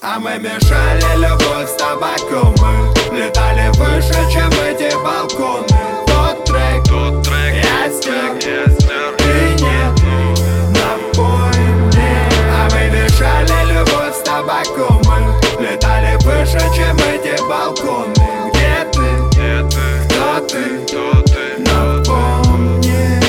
А мы мешали любовь с табаком. Мы летали выше, чем эти балконы. Тот трек я стер, ты нет, напой мне. А мы мешали любовь с табаком. Мы летали выше, чем эти балконы. Где ты? Кто ты? Напомни.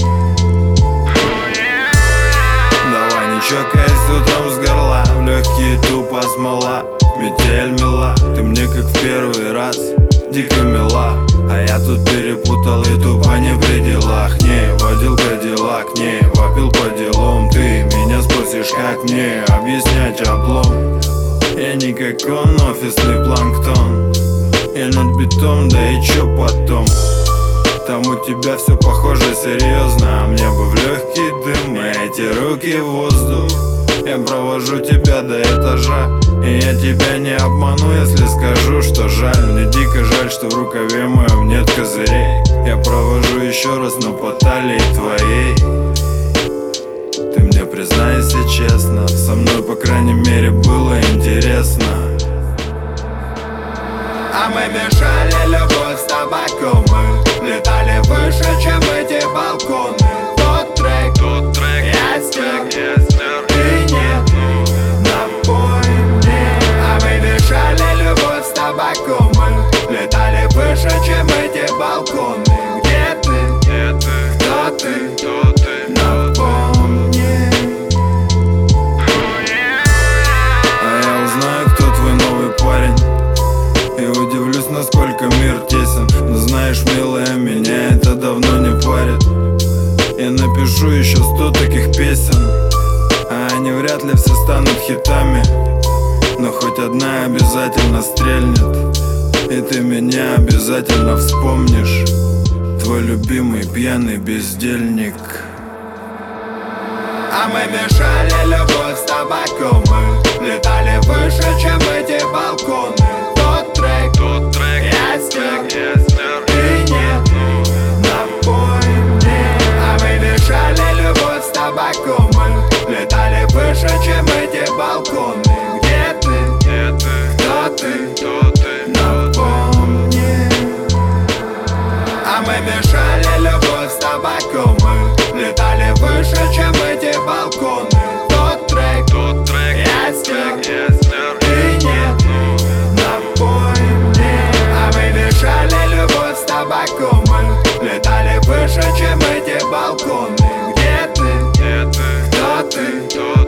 Давай не чокайся утром с горла, в легкие тупо смола. Метель мила, ты мне как в первый раз, дико мила. А я тут перепутал и тупо не при делах. Не водил кадиллак, не вопил по делам. Ты меня спросишь, как мне объяснять облом? Я не как он, офисный планктон. Я над битом, да и чё потом? Там у тебя все похоже серьезно, а мне бы в легкий дым и эти руки в воздух. Я провожу тебя до этажа, и я тебя не обману, если скажу, что жаль. Мне дико жаль, что в рукаве моем нет козырей. Я провожу еще раз, но по талии твоей. Ты мне признайся честно, со мной по крайней мере было интересно. А мы мешали любовь с табаком. Мы летали выше, чем эти балконы. Тот трек я стер, ты нет, напой мне. А мы мешали любовь с табаком. Мы летали выше, чем эти балконы. Где ты? Кто ты? Напомни. А я узнаю, кто твой новый парень, и удивлюсь, насколько мир тесен. Но знаешь, милая, меня это давно не парит. Я напишу еще 100 таких песен, а они вряд ли все станут хитами. Но хоть одна обязательно стрельнет, и ты меня обязательно вспомнишь. Твой любимый пьяный бездельник. А мы мешали любовь с табаком. Мы летали выше, чем эти балконы. Тот трек я стер, ты нет, напой мне. А мы мешали любовь с табаком. Мы летали выше, чем эти балконы. Где ты? Кто ты? Напомни. А мы мешали любовь с табаком. Мы летали выше, чем эти балконы. Тот трек я стер, ты нет, напой мне. А мы мешали любовь с табаком. Мы летали выше, чем эти балконы. Где ты? Кто ты?